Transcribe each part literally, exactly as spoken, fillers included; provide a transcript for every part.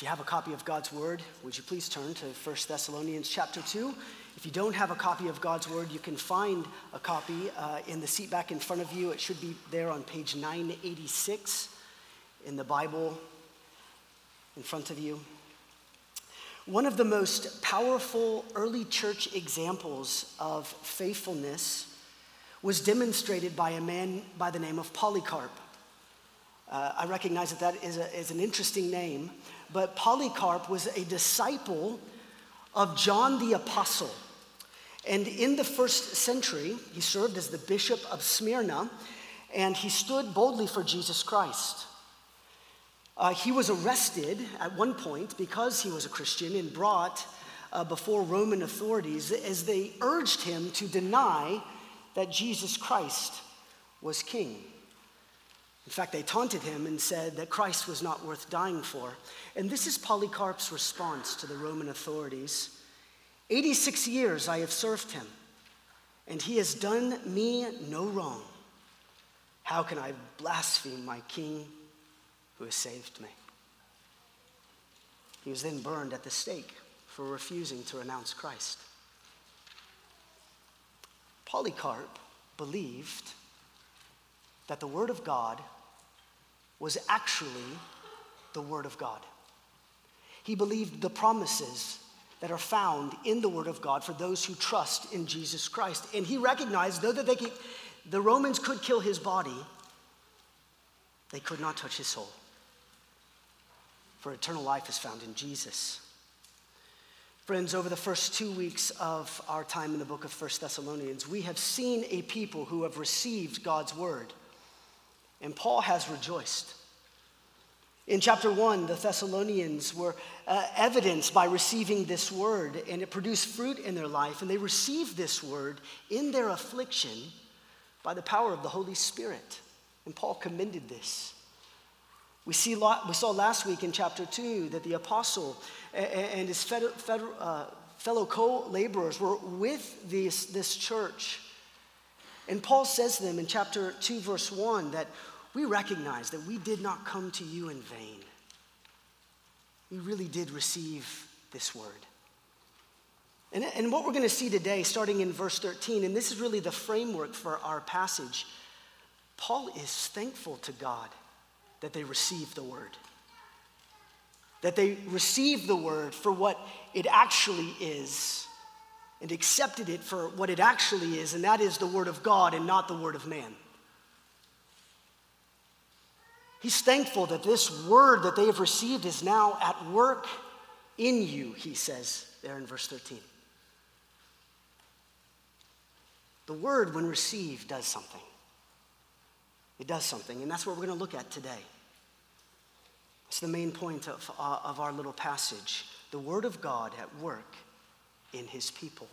If you have a copy of God's Word, would you please turn to First Thessalonians chapter two. If you don't have a copy of God's Word, you can find a copy uh, in the seat back in front of you. It should be there on page nine eighty-six in the Bible in front of you. One of the most powerful early church examples of faithfulness was demonstrated by a man by the name of Polycarp. Uh, I recognize that that is, a, is an interesting name, but Polycarp was a disciple of John the Apostle. And in the first century, he served as the bishop of Smyrna, and he stood boldly for Jesus Christ. Uh, he was arrested at one point because he was a Christian and brought uh, before Roman authorities as they urged him to deny that Jesus Christ was king. In fact, they taunted him and said that Christ was not worth dying for. And this is Polycarp's response to the Roman authorities. eighty-six years I have served him, and he has done me no wrong. How can I blaspheme my king who has saved me? He was then burned at the stake for refusing to renounce Christ. Polycarp believed that the Word of God was actually the Word of God. He believed the promises that are found in the Word of God for those who trust in Jesus Christ. And he recognized, though that they could, the Romans could kill his body, they could not touch his soul. For eternal life is found in Jesus. Friends, over the first two weeks of our time in the book of First Thessalonians, we have seen a people who have received God's word. And Paul has rejoiced. In chapter one, the Thessalonians were uh, evidenced by receiving this word, and it produced fruit in their life. And they received this word in their affliction by the power of the Holy Spirit. And Paul commended this. We, see, we saw last week in chapter two that the apostle and his fellow co-laborers were with this, this church. And Paul says to them in chapter two, verse one, that we recognize that we did not come to you in vain. We really did receive this word. And, and what we're going to see today, starting in verse thirteen, and this is really the framework for our passage, Paul is thankful to God that they received the word. That they received the word for what it actually is and accepted it for what it actually is, and that is the word of God and not the word of man. He's thankful that this word that they have received is now at work in you, he says there in verse thirteen. The word, when received, does something. It does something, and that's what we're going to look at today. It's the main point of, uh, of our little passage. The word of God at work in his people.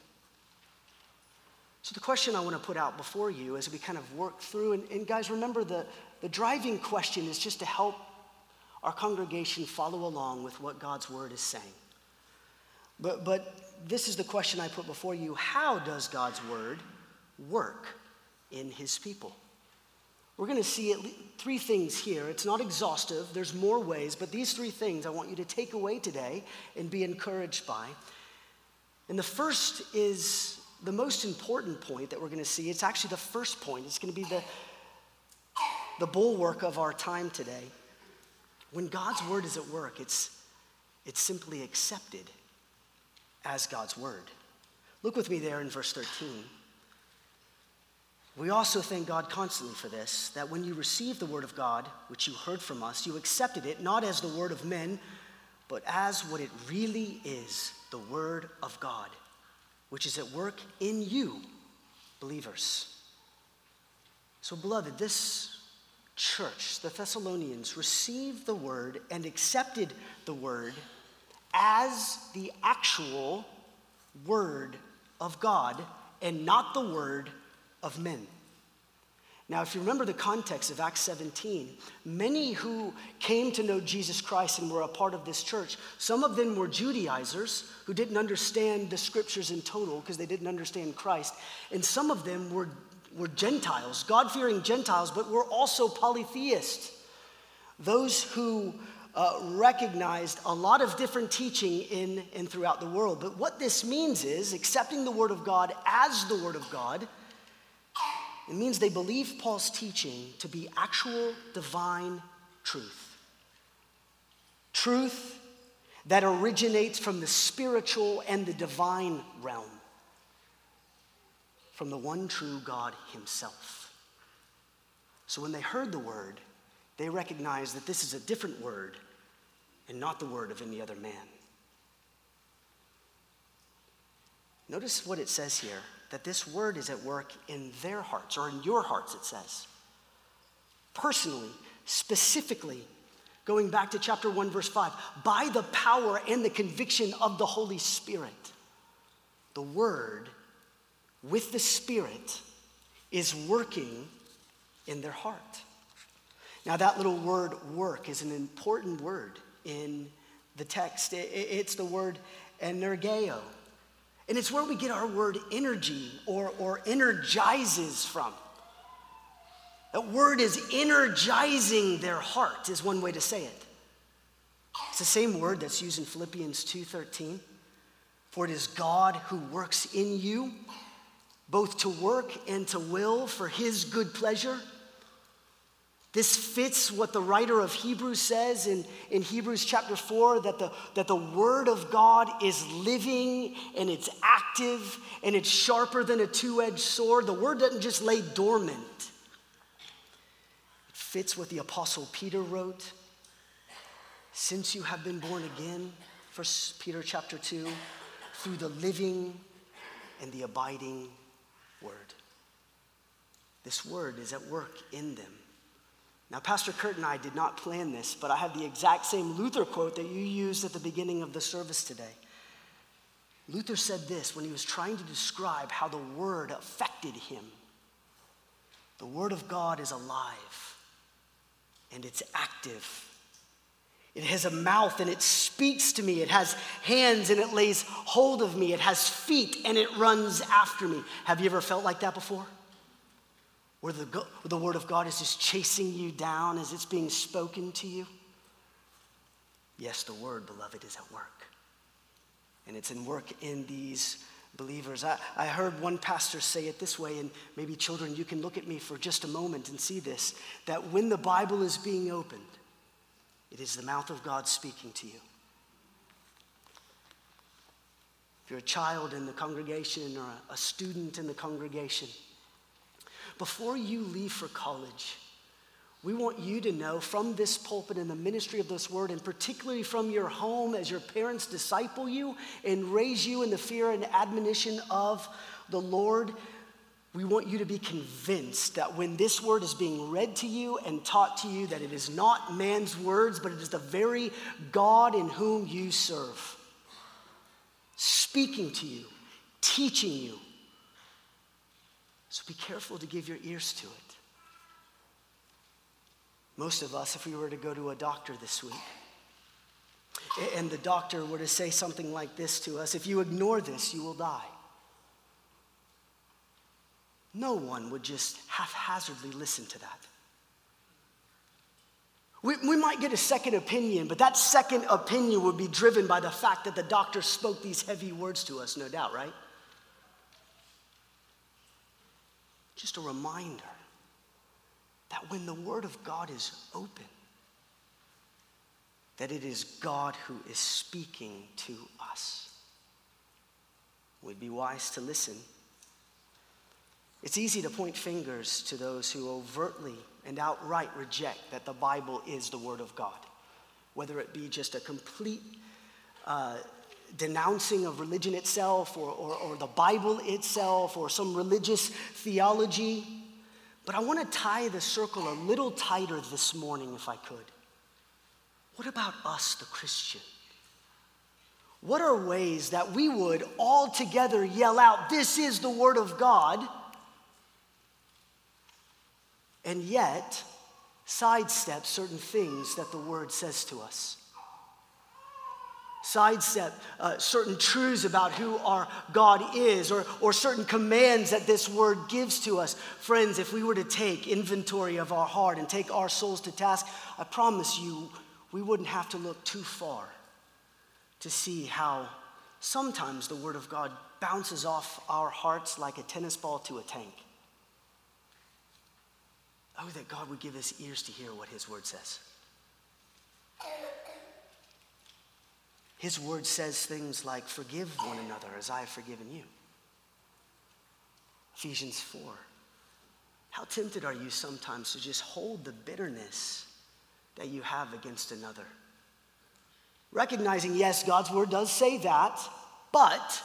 So the question I want to put out before you as we kind of work through, and, and guys, remember the, the driving question is just to help our congregation follow along with what God's word is saying. But, but this is the question I put before you. How does God's word work in his people? We're going to see at least three things here. It's not exhaustive. There's more ways, but these three things I want you to take away today and be encouraged by. And the first is the most important point that we're going to see. It's actually the first point. It's going to be the, the bulwark of our time today. When God's word is at work, it's, it's simply accepted as God's word. Look with me there in verse thirteen. We also thank God constantly for this, that when you received the word of God, which you heard from us, you accepted it not as the word of men, but as what it really is, the word of God, which is at work in you, believers. So, beloved, this church, the Thessalonians, received the word and accepted the word as the actual word of God and not the word of men. Now, if you remember the context of Acts seventeen, many who came to know Jesus Christ and were a part of this church, some of them were Judaizers who didn't understand the scriptures in total because they didn't understand Christ, and some of them were, were Gentiles, God-fearing Gentiles, but were also polytheists, those who uh, recognized a lot of different teaching in and throughout the world. But what this means is accepting the Word of God as the Word of God. It means they believe Paul's teaching to be actual divine truth. Truth that originates from the spiritual and the divine realm, from the one true God himself. So when they heard the word, they recognized that this is a different word and not the word of any other man. Notice what it says here, that this word is at work in their hearts, or in your hearts, it says. Personally, specifically, going back to chapter one, verse five, by the power and the conviction of the Holy Spirit, the word with the Spirit is working in their heart. Now that little word work is an important word in the text. It's the word energeo. And it's where we get our word energy or, or energizes from. That word is energizing their heart is one way to say it. It's the same word that's used in Philippians two thirteen. For it is God who works in you, both to work and to will for his good pleasure. This fits what the writer of Hebrews says in, in Hebrews chapter four, that the, that the word of God is living and it's active and it's sharper than a two-edged sword. The word doesn't just lay dormant. It fits what the apostle Peter wrote. Since you have been born again, First Peter chapter two, through the living and the abiding word. This word is at work in them. Now, Pastor Kurt and I did not plan this, but I have the exact same Luther quote that you used at the beginning of the service today. Luther said this when he was trying to describe how the word affected him. The word of God is alive, and it's active. It has a mouth, and it speaks to me. It has hands, and it lays hold of me. It has feet, and it runs after me. Have you ever felt like that before? Where the, where the word of God is just chasing you down as it's being spoken to you? Yes, the word, beloved, is at work. And it's in work in these believers. I, I heard one pastor say it this way, and maybe children, you can look at me for just a moment and see this, that when the Bible is being opened, it is the mouth of God speaking to you. If you're a child in the congregation or a, a student in the congregation, before you leave for college, we want you to know from this pulpit and the ministry of this word, and particularly from your home as your parents disciple you and raise you in the fear and admonition of the Lord, we want you to be convinced that when this word is being read to you and taught to you, that it is not man's words, but it is the very God in whom you serve, speaking to you, teaching you. So be careful to give your ears to it. Most of us, if we were to go to a doctor this week, and the doctor were to say something like this to us, if you ignore this, you will die. No one would just haphazardly listen to that. We, we might get a second opinion, but that second opinion would be driven by the fact that the doctor spoke these heavy words to us, no doubt, right? Just a reminder that when the word of God is open, that it is God who is speaking to us. We'd be wise to listen. It's easy to point fingers to those who overtly and outright reject that the Bible is the word of God, whether it be just a complete uh, denouncing of religion itself or, or, or the Bible itself or some religious theology. But I want to tie the circle a little tighter this morning if I could. What about us, the Christian? What are ways that we would all together yell out, "This is the word of God," and yet sidestep certain things that the word says to us? Sidestep uh, certain truths about who our God is, or, or certain commands that this word gives to us. Friends, if we were to take inventory of our heart and take our souls to task, I promise you, we wouldn't have to look too far to see how sometimes the Word of God bounces off our hearts like a tennis ball to a tank. Oh, that God would give us ears to hear what his Word says. His Word says things like, forgive one another as I have forgiven you. Ephesians four. How tempted are you sometimes to just hold the bitterness that you have against another? Recognizing, yes, God's Word does say that, but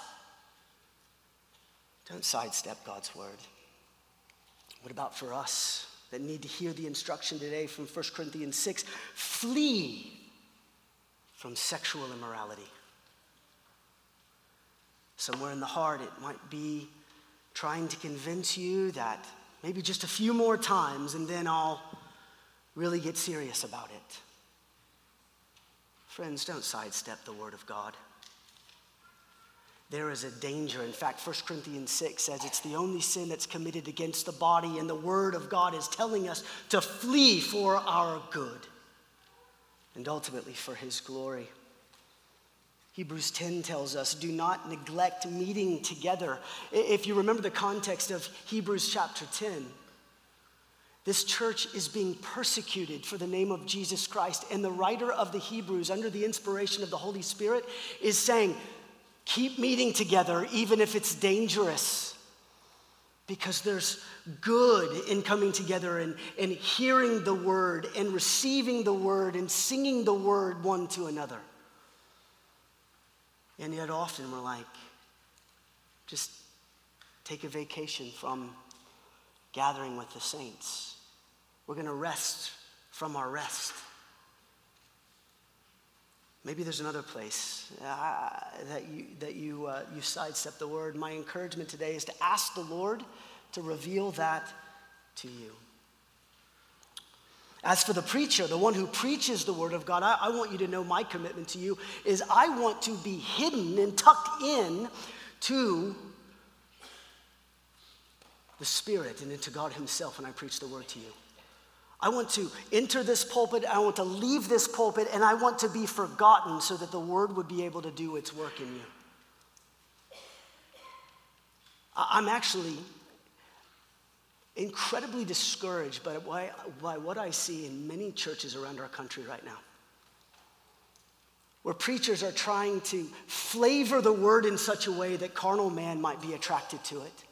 don't sidestep God's Word. What about for us that need to hear the instruction today from First Corinthians six? Flee from sexual immorality. Somewhere in the heart, it might be trying to convince you that maybe just a few more times and then I'll really get serious about it. Friends, don't sidestep the Word of God. There is a danger. In fact, First Corinthians six says it's the only sin that's committed against the body, and the Word of God is telling us to flee for our good and ultimately for his glory. Hebrews ten tells us, do not neglect meeting together. If you remember the context of Hebrews chapter ten, this church is being persecuted for the name of Jesus Christ. And the writer of the Hebrews, under the inspiration of the Holy Spirit, is saying, keep meeting together even if it's dangerous. Because there's good in coming together and, and hearing the word and receiving the word and singing the word one to another. And yet often we're like, just take a vacation from gathering with the saints. We're going to rest from our rest. Maybe there's another place uh, that you that you uh, you sidestep the word. My encouragement today is to ask the Lord to reveal that to you. As for the preacher, the one who preaches the word of God, I, I want you to know my commitment to you is I want to be hidden and tucked in to the Spirit and into God himself when I preach the word to you. I want to enter this pulpit, I want to leave this pulpit, and I want to be forgotten so that the word would be able to do its work in you. I'm actually incredibly discouraged by, by, by what I see in many churches around our country right now, where preachers are trying to flavor the word in such a way that carnal man might be attracted to it.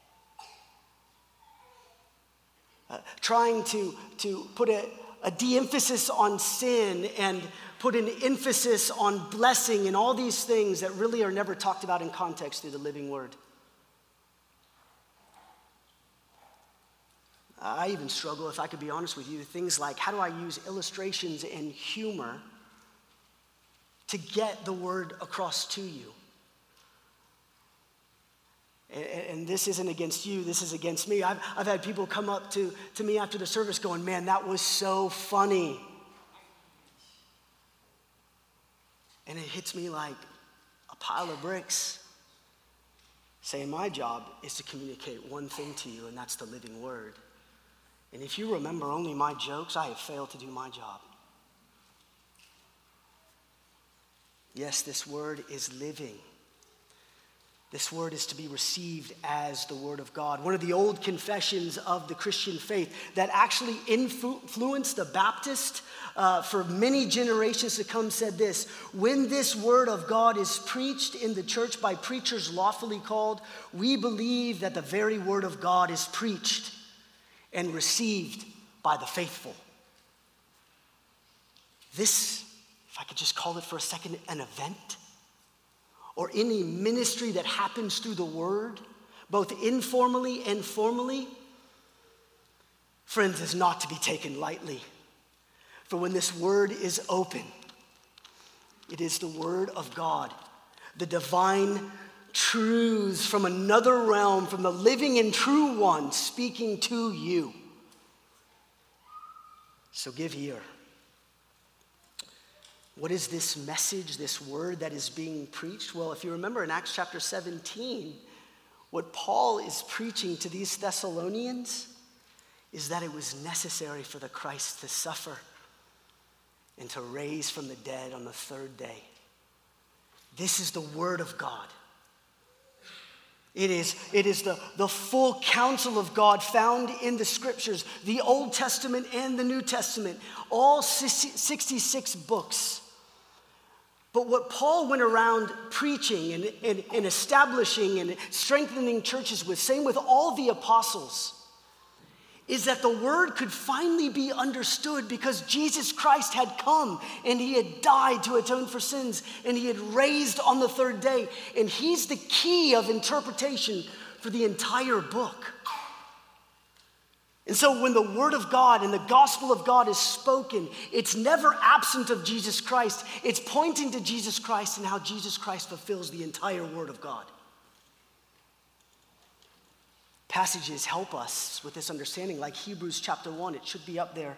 Uh, trying to, to put a, a de-emphasis on sin and put an emphasis on blessing and all these things that really are never talked about in context through the living word. I even struggle, if I could be honest with you, things like how do I use illustrations and humor to get the word across to you? And this isn't against you, this is against me. I've, I've had people come up to, to me after the service going, man, that was so funny. And it hits me like a pile of bricks, saying my job is to communicate one thing to you, and that's the living word. And if you remember only my jokes, I have failed to do my job. Yes, this word is living. This word is to be received as the word of God. One of the old confessions of the Christian faith that actually influenced the Baptist uh, for many generations to come said this: when this word of God is preached in the church by preachers lawfully called, we believe that the very word of God is preached and received by the faithful. This, if I could just call it for a second, an event, or any ministry that happens through the word, both informally and formally, friends, is not to be taken lightly. For when this word is open, it is the word of God, the divine truths from another realm, from the living and true one speaking to you. So give ear. What is this message, this word that is being preached? Well, if you remember in Acts chapter seventeen, what Paul is preaching to these Thessalonians is that it was necessary for the Christ to suffer. and to raise from the dead on the third day. This is the word of God. It is, it is the, the full counsel of God found in the scriptures, the Old Testament and the New Testament, all sixty-six books. But what Paul went around preaching and, and, and establishing and strengthening churches with, same with all the apostles, is that the word could finally be understood because Jesus Christ had come and he had died to atone for sins and he had raised on the third day. And he's the key of interpretation for the entire book. And so when the word of God and the gospel of God is spoken, it's never absent of Jesus Christ. It's pointing to Jesus Christ and how Jesus Christ fulfills the entire word of God. Passages help us with this understanding, like Hebrews chapter one. It should be up there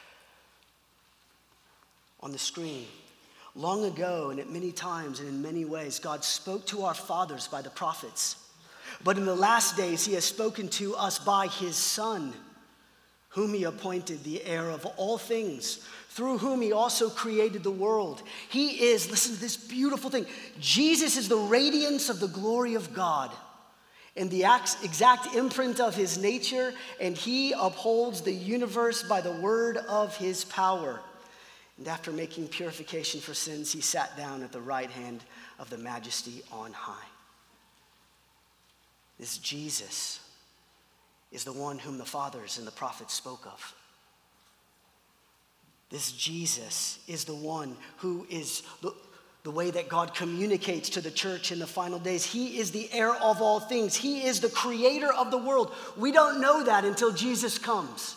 on the screen. Long ago, and at many times and in many ways, God spoke to our fathers by the prophets. But in the last days, he has spoken to us by his Son, whom he appointed the heir of all things, through whom he also created the world. He is, listen to this beautiful thing, Jesus is the radiance of the glory of God and the exact imprint of his nature, and he upholds the universe by the word of his power. And after making purification for sins, he sat down at the right hand of the Majesty on high. This Jesus is the one whom the fathers and the prophets spoke of. This Jesus is the one who is the, the way that God communicates to the church in the final days. He is the heir of all things. He is the creator of the world. We don't know that until Jesus comes.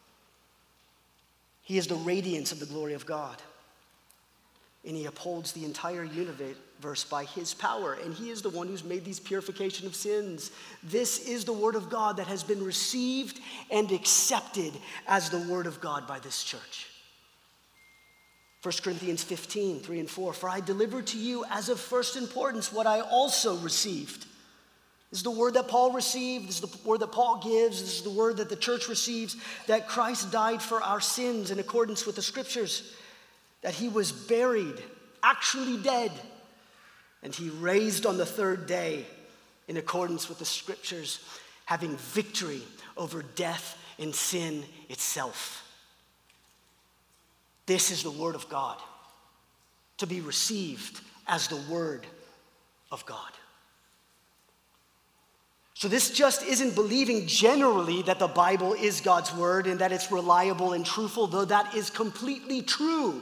He is the radiance of the glory of God. And he upholds the entire universe by his power. And he is the one who's made these purification of sins. This is the word of God that has been received and accepted as the word of God by this church. First Corinthians fifteen, three and four. For I delivered to you as of first importance what I also received. This is the word that Paul received. This is the word that Paul gives. This is the word that the church receives. That Christ died for our sins in accordance with the scriptures. That he was buried, actually dead. And he raised on the third day in accordance with the scriptures, having victory over death and sin itself. This is the word of God, to be received as the word of God. So this just isn't believing generally that the Bible is God's word and that it's reliable and truthful, though that is completely true.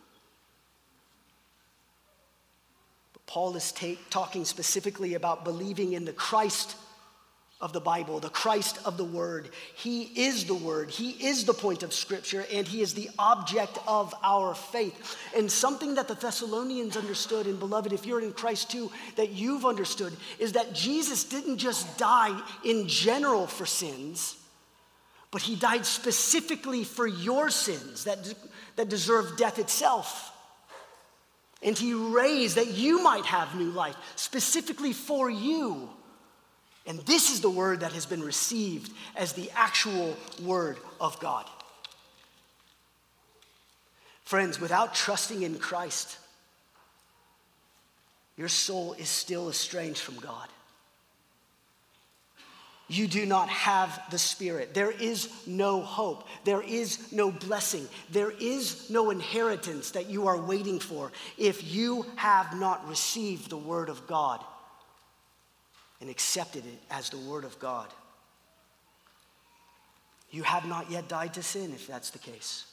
But Paul is ta- talking specifically about believing in the Christ of the Bible, the Christ of the Word. He is the Word. He is the point of Scripture, and he is the object of our faith. And something that the Thessalonians understood, and beloved, if you're in Christ too, that you've understood, is that Jesus didn't just die in general for sins, but he died specifically for your sins that, that deserve death itself. And he raised that you might have new life, specifically for you. And this is the word that has been received as the actual word of God. Friends, without trusting in Christ, your soul is still estranged from God. You do not have the Spirit. There is no hope. There is no blessing. There is no inheritance that you are waiting for if you have not received the word of God and accepted it as the word of God. You have not yet died to sin, if that's the case.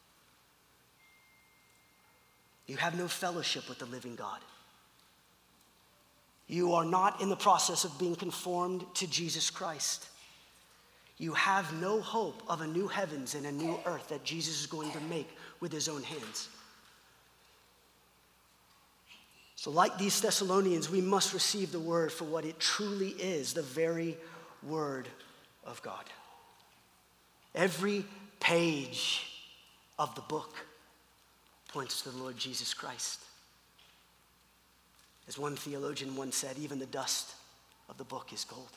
You have no fellowship with the living God. You are not in the process of being conformed to Jesus Christ. You have no hope of a new heavens and a new earth that Jesus is going to make with his own hands. So like these Thessalonians, we must receive the word for what it truly is, the very word of God. Every page of the book points to the Lord Jesus Christ. As one theologian once said, even the dust of the book is gold,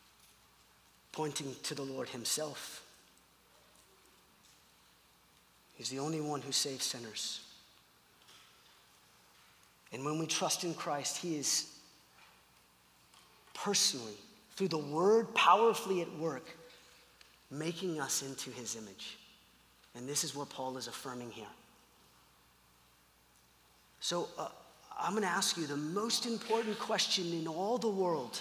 pointing to the Lord himself. He's the only one who saves sinners. And when we trust in Christ, he is personally, through the word, powerfully at work, making us into his image. And this is what Paul is affirming here. So uh, I'm going to ask you the most important question in all the world.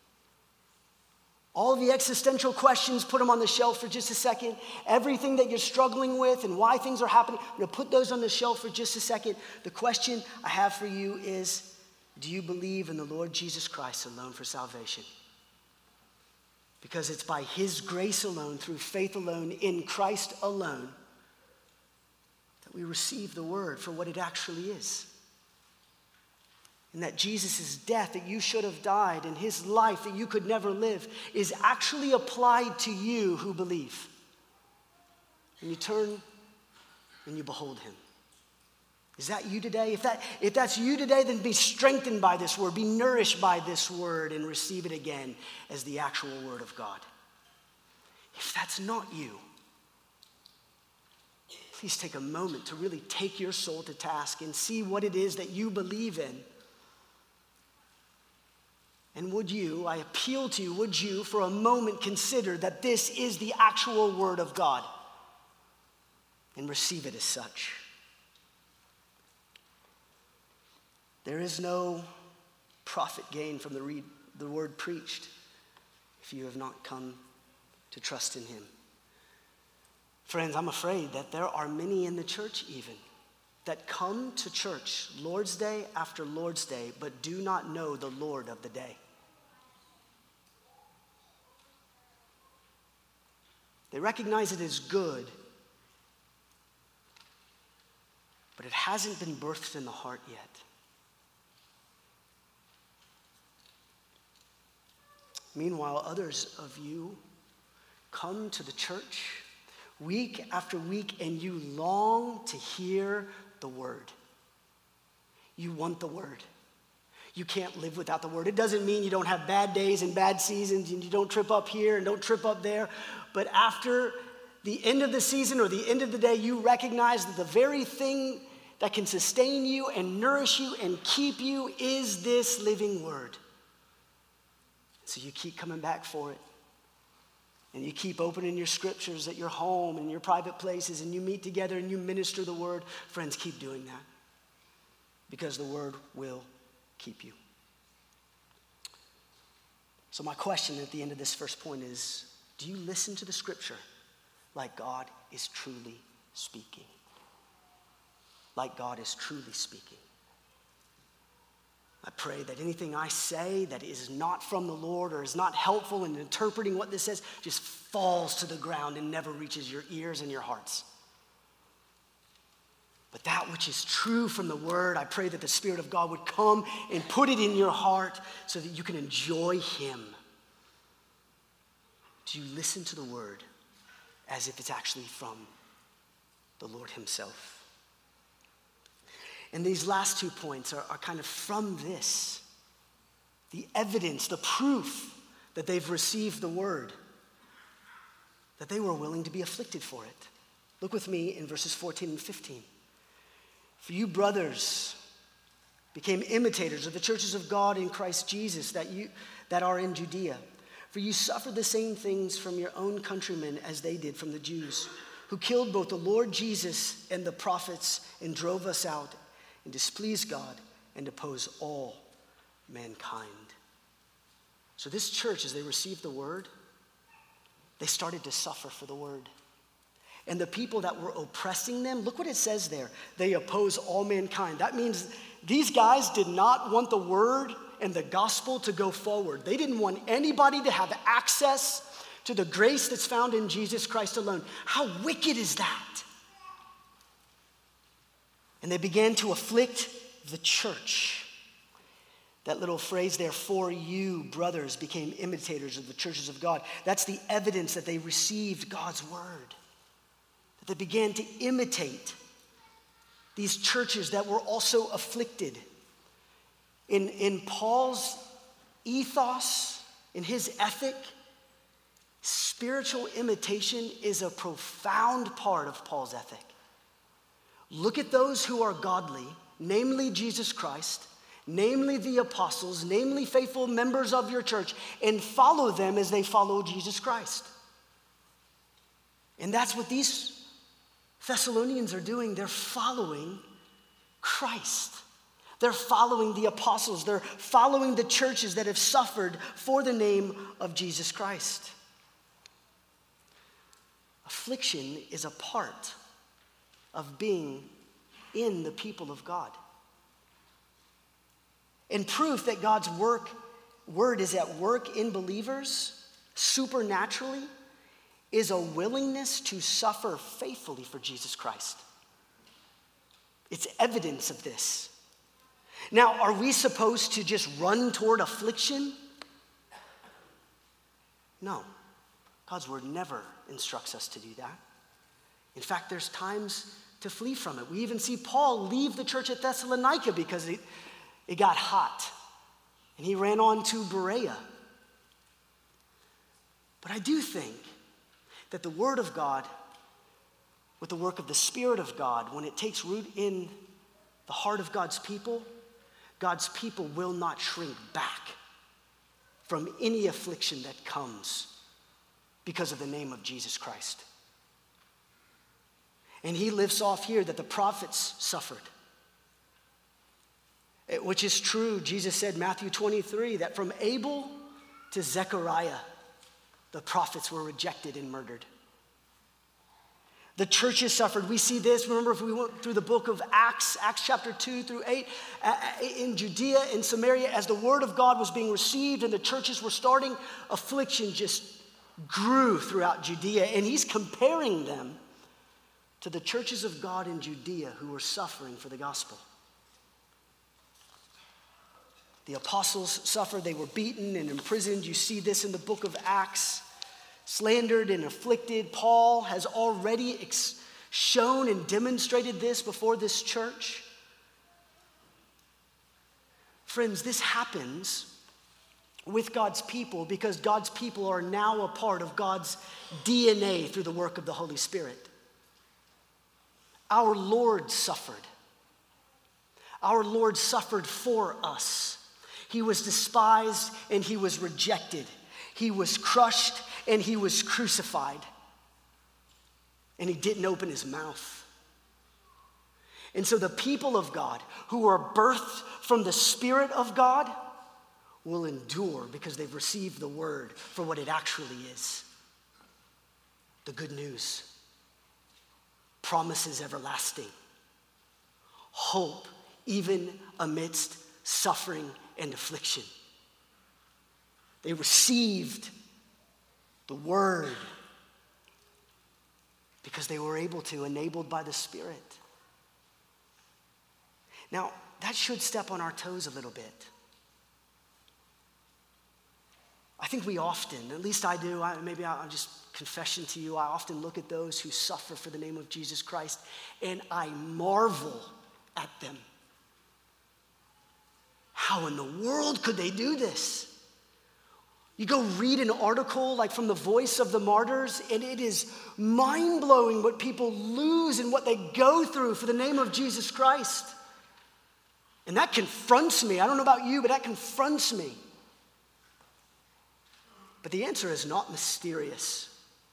All the existential questions, put them on the shelf for just a second. Everything that you're struggling with and why things are happening, I'm going to put those on the shelf for just a second. The question I have for you is, do you believe in the Lord Jesus Christ alone for salvation? Because it's by his grace alone, through faith alone, in Christ alone, that we receive the word for what it actually is. And that Jesus' death that you should have died and his life that you could never live is actually applied to you who believe. And you turn and you behold him. Is that you today? If that if that's you today, then be strengthened by this word, be nourished by this word, and receive it again as the actual word of God. If that's not you, please take a moment to really take your soul to task and see what it is that you believe in. And would you, I appeal to you, would you for a moment consider that this is the actual word of God and receive it as such? There is no profit gained from the, read, the word preached if you have not come to trust in him. Friends, I'm afraid that there are many in the church even that come to church Lord's Day after Lord's Day, but do not know the Lord of the day. They recognize it as good, but it hasn't been birthed in the heart yet. Meanwhile, others of you come to the church week after week and you long to hear the word. You want the word. You can't live without the word. It doesn't mean you don't have bad days and bad seasons and you don't trip up here and don't trip up there. But after the end of the season or the end of the day, you recognize that the very thing that can sustain you and nourish you and keep you is this living word. So you keep coming back for it. And you keep opening your scriptures at your home and your private places, and you meet together and you minister the word. Friends, keep doing that, because the word will keep you. So my question at the end of this first point is, do you listen to the scripture like God is truly speaking? Like God is truly speaking. I pray that anything I say that is not from the Lord or is not helpful in interpreting what this says just falls to the ground and never reaches your ears and your hearts. But that which is true from the word, I pray that the Spirit of God would come and put it in your heart so that you can enjoy him. Do you listen to the word as if it's actually from the Lord himself? And these last two points are, are kind of from this. The evidence, the proof that they've received the word, that they were willing to be afflicted for it. Look with me in verses fourteen and fifteen. For you brothers became imitators of the churches of God in Christ Jesus that you that are in Judea. For you suffered the same things from your own countrymen as they did from the Jews, who killed both the Lord Jesus and the prophets and drove us out and displease God and oppose all mankind. So this church, as they received the word, they started to suffer for the word. And the people that were oppressing them, look what it says there. They oppose all mankind. That means these guys did not want the word and the gospel to go forward. They didn't want anybody to have access to the grace that's found in Jesus Christ alone. How wicked is that? And they began to afflict the church. That little phrase there, for you, brothers, became imitators of the churches of God. That's the evidence that they received God's word. That they began to imitate these churches that were also afflicted. In, in Paul's ethos, in his ethic, spiritual imitation is a profound part of Paul's ethic. Look at those who are godly, namely Jesus Christ, namely the apostles, namely faithful members of your church, and follow them as they follow Jesus Christ. And that's what these Thessalonians are doing. They're following Christ. They're following the apostles. They're following the churches that have suffered for the name of Jesus Christ. Affliction is a part of being in the people of God. And proof that God's work, word is at work in believers supernaturally is a willingness to suffer faithfully for Jesus Christ. It's evidence of this. Now, are we supposed to just run toward affliction? No. God's word never instructs us to do that. In fact, there's times to flee from it. We even see Paul leave the church at Thessalonica because it, it got hot. And he ran on to Berea. But I do think that the word of God, with the work of the Spirit of God, when it takes root in the heart of God's people, God's people will not shrink back from any affliction that comes because of the name of Jesus Christ. And he lifts off here that the prophets suffered, which is true. Jesus said, Matthew twenty-three, that from Abel to Zechariah, the prophets were rejected and murdered. The churches suffered. We see this. Remember, if we went through the book of Acts, Acts chapter two through eight, in Judea and Samaria, as the word of God was being received and the churches were starting, affliction just grew throughout Judea. And he's comparing them to the churches of God in Judea who were suffering for the gospel. The apostles suffered. They were beaten and imprisoned. You see this in the book of Acts. Slandered and afflicted. Paul has already ex- shown and demonstrated this before this church. Friends, this happens with God's people because God's people are now a part of God's D N A through the work of the Holy Spirit. Our Lord suffered. Our Lord suffered for us. He was despised and he was rejected. He was crushed and he was crucified. And he didn't open his mouth. And so the people of God who are birthed from the Spirit of God will endure because they've received the word for what it actually is. The good news. Promises everlasting. Hope even amidst suffering and affliction. They received the word because they were able to, enabled by the Spirit. Now, that should step on our toes a little bit. I think we often, at least I do, I, maybe I'll just confession to you, I often look at those who suffer for the name of Jesus Christ and I marvel at them. How in the world could they do this? You go read an article like from the Voice of the Martyrs, and it is mind-blowing what people lose and what they go through for the name of Jesus Christ. And that confronts me. I don't know about you, but that confronts me. But the answer is not mysterious.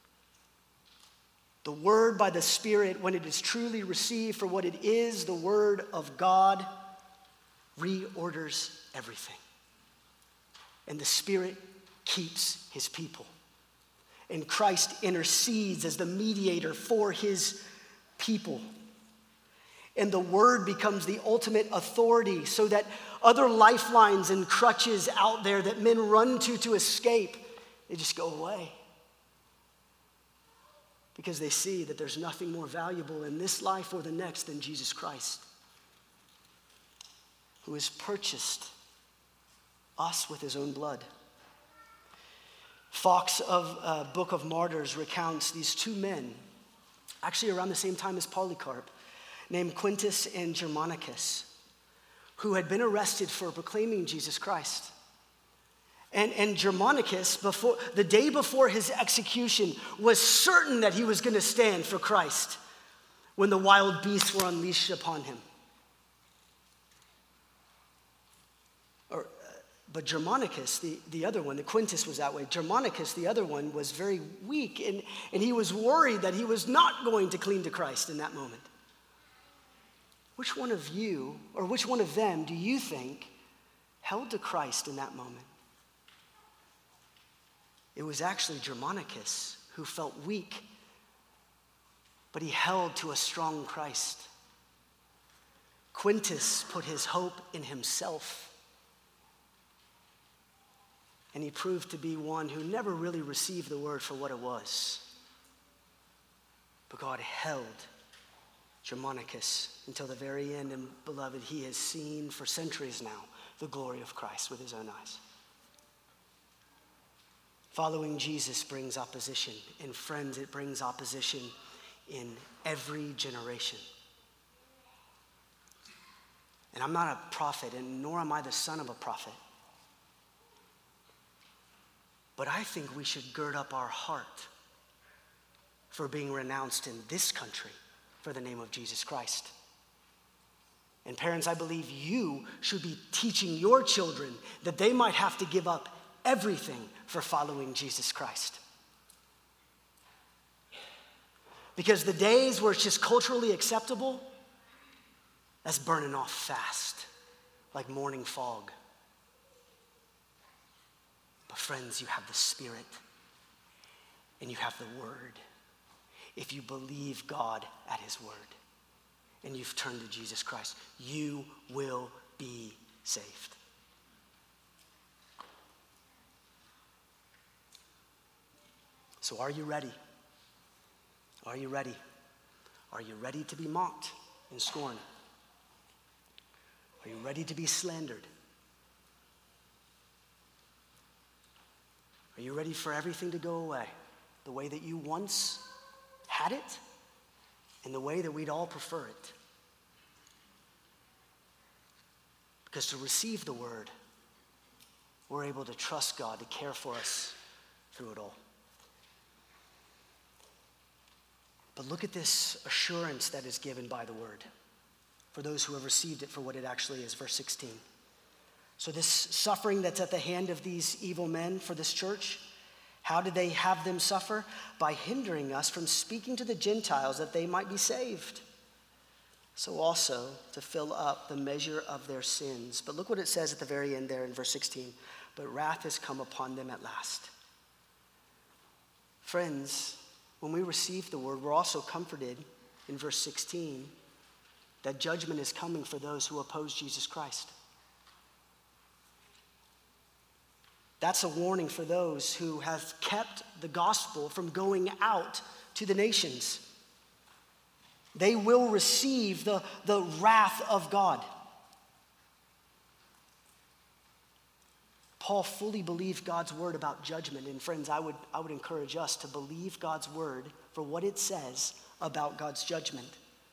The word by the Spirit, when it is truly received for what it is, the word of God, reorders everything. And the Spirit keeps his people. And Christ intercedes as the mediator for his people. And the word becomes the ultimate authority so that other lifelines and crutches out there that men run to to escape, they just go away. Because they see that there's nothing more valuable in this life or the next than Jesus Christ, who has purchased us with his own blood. Fox of uh, Book of Martyrs recounts these two men, actually around the same time as Polycarp, named Quintus and Germanicus, who had been arrested for proclaiming Jesus Christ. And, and Germanicus, before, the day before his execution, was certain that he was going to stand for Christ. when the wild beasts were unleashed upon him. Or, uh, but Germanicus, the, the other one, the Quintus was that way. Germanicus, the other one, was very weak, and, and he was worried that he was not going to cling to Christ in that moment. Which one of you, or which one of them do you think held to Christ in that moment? It was actually Germanicus who felt weak, but he held to a strong Christ. Quintus put his hope in himself, and he proved to be one who never really received the word for what it was. But God held Germanicus until the very end, and beloved, he has seen for centuries now the glory of Christ with his own eyes. Following Jesus brings opposition, and friends, it brings opposition in every generation. And I'm not a prophet, and nor am I the son of a prophet. But I think we should gird up our heart for being renounced in this country for the name of Jesus Christ. And parents, I believe you should be teaching your children that they might have to give up everything for following Jesus Christ. Because the days where it's just culturally acceptable, that's burning off fast, like morning fog. But friends, you have the Spirit and you have the Word. If you believe God at his word and you've turned to Jesus Christ, you will be saved. So are you ready? Are you ready? Are you ready to be mocked and scorned? Are you ready to be slandered? Are you ready for everything to go away the way that you once had it and the way that we'd all prefer it? Because to receive the word, we're able to trust God to care for us through it all. But look at this assurance that is given by the word for those who have received it for what it actually is. Verse sixteen. So this suffering that's at the hand of these evil men for this church, how did they have them suffer? By hindering us from speaking to the Gentiles that they might be saved. So also to fill up the measure of their sins. But look what it says at the very end there in verse sixteen. But wrath has come upon them at last. Friends, when we receive the word, we're also comforted in verse sixteen that judgment is coming for those who oppose Jesus Christ. That's a warning for those who have kept the gospel from going out to the nations. They will receive the, the wrath of God. Paul fully believed God's word about judgment. And friends, I would, I would encourage us to believe God's word for what it says about God's judgment.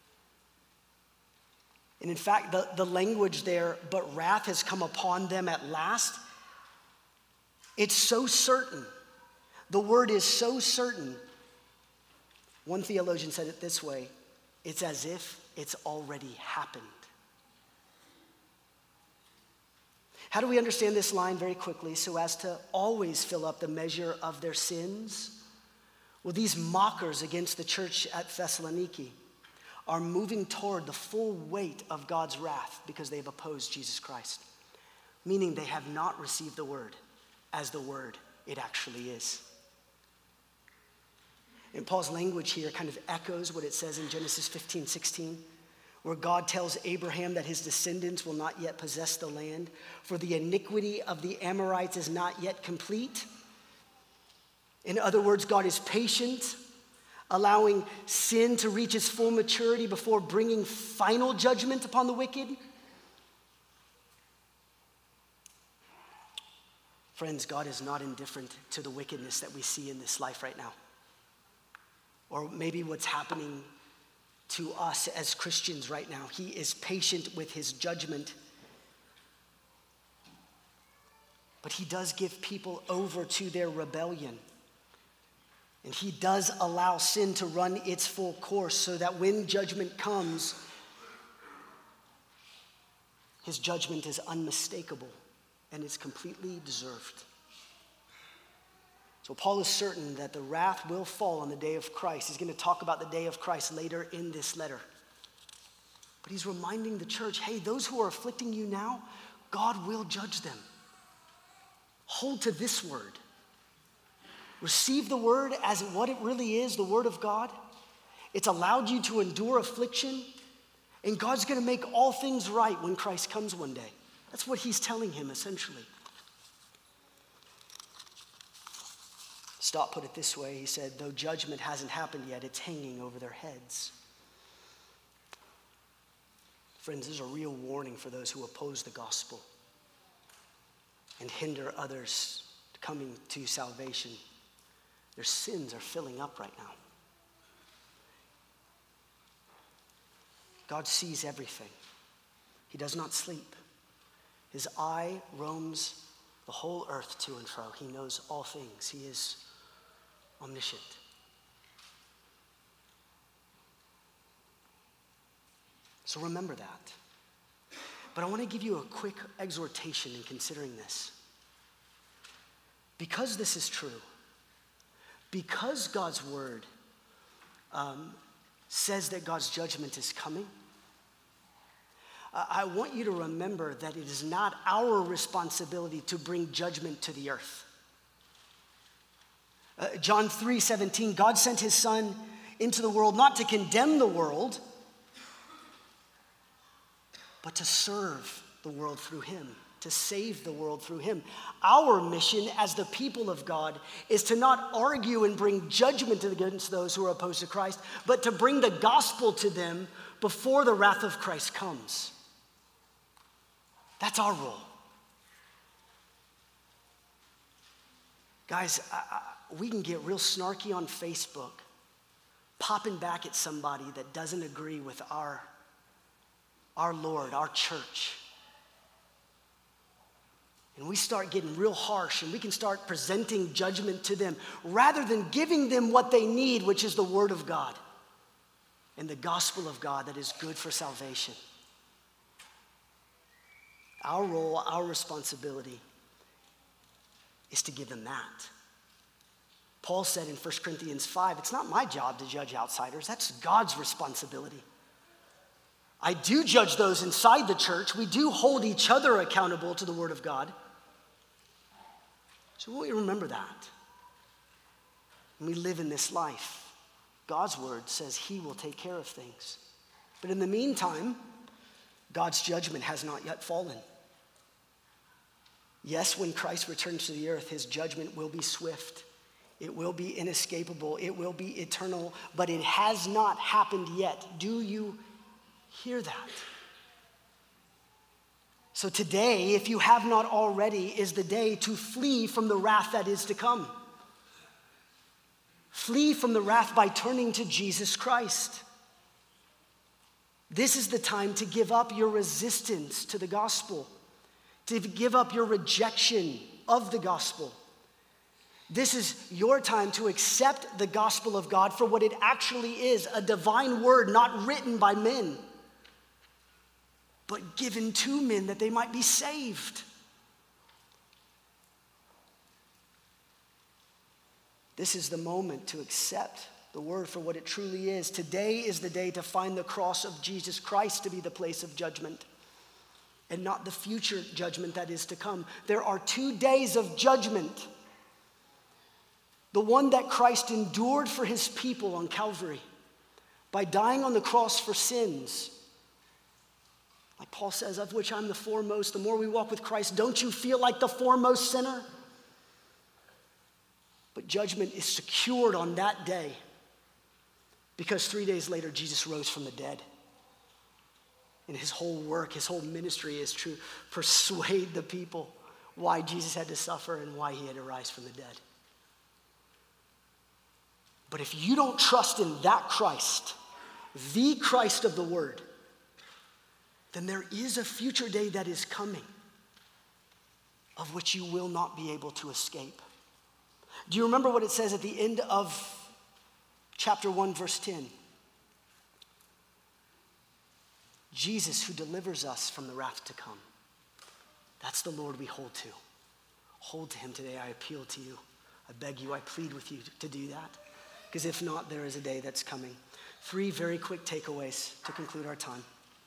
And in fact, the, the language there, but wrath has come upon them at last, it's so certain. The word is so certain. One theologian said it this way: it's as if it's already happened. How do we understand this line very quickly so as to always fill up the measure of their sins? Well, these mockers against the church at Thessaloniki are moving toward the full weight of God's wrath because they've opposed Jesus Christ, meaning they have not received the word as the word it actually is. And Paul's language here kind of echoes what it says in Genesis fifteen sixteen, where God tells Abraham that his descendants will not yet possess the land, for the iniquity of the Amorites is not yet complete. In other words, God is patient, allowing sin to reach its full maturity before bringing final judgment upon the wicked. Friends, God is not indifferent to the wickedness that we see in this life right now. Or maybe what's happening to us as Christians right now. He is patient with his judgment. But he does give people over to their rebellion. And he does allow sin to run its full course so that when judgment comes, his judgment is unmistakable and it's completely deserved. So Paul is certain that the wrath will fall on the day of Christ. He's going to talk about the day of Christ later in this letter. But he's reminding the church, hey, those who are afflicting you now, God will judge them. Hold to this word. Receive the word as what it really is, the word of God. It's allowed you to endure affliction, and God's going to make all things right when Christ comes one day. That's what he's telling him, essentially. Stott put it this way. He said, though judgment hasn't happened yet, it's hanging over their heads. Friends, this is a real warning for those who oppose the gospel and hinder others coming to salvation. Their sins are filling up right now. God sees everything. He does not sleep. His eye roams the whole earth to and fro. He knows all things. He is omniscient. So remember that. But I want to give you a quick exhortation in considering this. Because this is true, because God's word um, says that God's judgment is coming, uh, I want you to remember that it is not our responsibility to bring judgment to the earth. Uh, John three seventeen, God sent his son into the world not to condemn the world, but to serve the world through him, to save the world through him. Our mission as the people of God is to not argue and bring judgment against those who are opposed to Christ, but to bring the gospel to them before the wrath of Christ comes. That's our role. Guys, I, I, we can get real snarky on Facebook, popping back at somebody that doesn't agree with our our Lord, our church. And we start getting real harsh and we can start presenting judgment to them rather than giving them what they need, which is the word of God and the gospel of God that is good for salvation. Our role, our responsibility is to give them that. Paul said in First Corinthians five, it's not my job to judge outsiders, that's God's responsibility. I do judge those inside the church. We do hold each other accountable to the word of God. So we remember that. When we live in this life, God's word says he will take care of things. But in the meantime, God's judgment has not yet fallen. Yes, when Christ returns to the earth, his judgment will be swift. It will be inescapable. It will be eternal. But it has not happened yet. Do you hear that? So today, if you have not already, is the day to flee from the wrath that is to come. Flee from the wrath by turning to Jesus Christ. This is the time to give up your resistance to the gospel, to give up your rejection of the gospel. This is your time to accept the gospel of God for what it actually is, a divine word not written by men, but given to men that they might be saved. This is the moment to accept the word for what it truly is. Today is the day to find the cross of Jesus Christ to be the place of judgment and not the future judgment that is to come. There are two days of judgment. The one that Christ endured for his people on Calvary by dying on the cross for sins. Like Paul says, of which I'm the foremost. The more we walk with Christ, don't you feel like the foremost sinner? But judgment is secured on that day because three days later, Jesus rose from the dead. And his whole work, his whole ministry is to persuade the people why Jesus had to suffer and why he had to rise from the dead. But if you don't trust in that Christ, the Christ of the word, then there is a future day that is coming of which you will not be able to escape. Do you remember what it says at the end of chapter one, verse ten? Jesus who delivers us from the wrath to come. That's the Lord we hold to. Hold to him today. I appeal to you. I beg you, I plead with you to do that. Because if not, there is a day that's coming. Three very quick takeaways to conclude our time.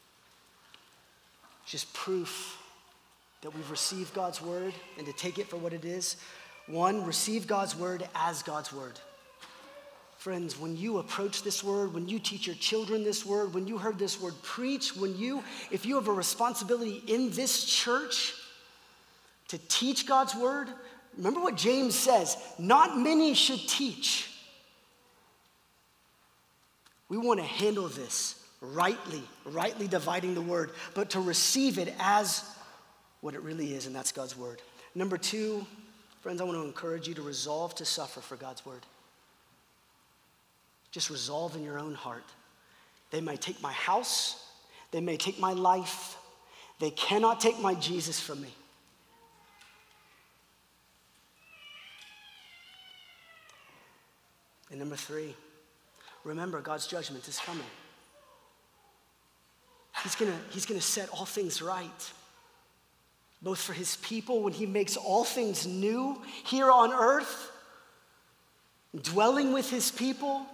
Just proof that we've received God's word and to take it for what it is. One, receive God's word as God's word. Friends, when you approach this word, when you teach your children this word, when you heard this word preached, when you, if you have a responsibility in this church to teach God's word, remember what James says, not many should teach. We want to handle this rightly, rightly dividing the word, but to receive it as what it really is, and that's God's word. Number two, friends, I want to encourage you to resolve to suffer for God's word. Just resolve in your own heart. They may take my house, they may take my life, they cannot take my Jesus from me. And number three, remember God's judgment is coming. He's gonna, he's gonna set all things right, both for his people when he makes all things new here on earth, dwelling with his people,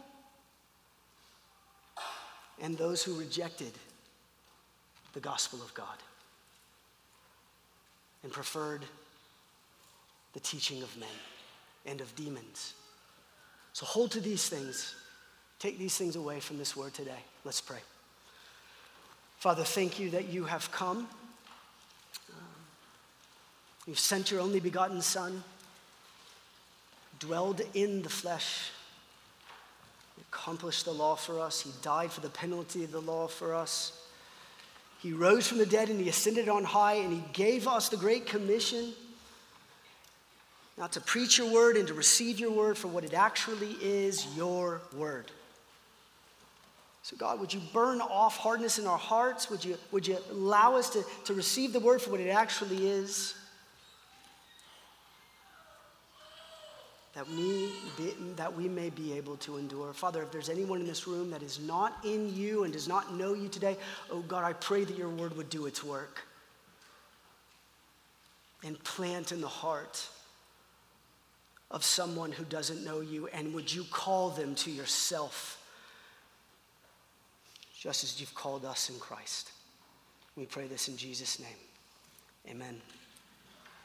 and those who rejected the gospel of God and preferred the teaching of men and of demons. So hold to these things. Take these things away from this word today. Let's pray. Father, thank you that you have come. Um, you've sent your only begotten Son, dwelled in the flesh, accomplished the law for us. He died for the penalty of the law for us. He rose from the dead and he ascended on high, and he gave us the great commission now to preach your word and to receive your word for what it actually is, your word. So God, would you burn off hardness in our hearts? Would you, would you allow us to, to receive the word for what it actually is? That we, be, that we may be able to endure. Father, if there's anyone in this room that is not in you and does not know you today, oh God, I pray that your word would do its work and plant in the heart of someone who doesn't know you, and would you call them to yourself, just as you've called us in Christ. We pray this in Jesus' name. Amen.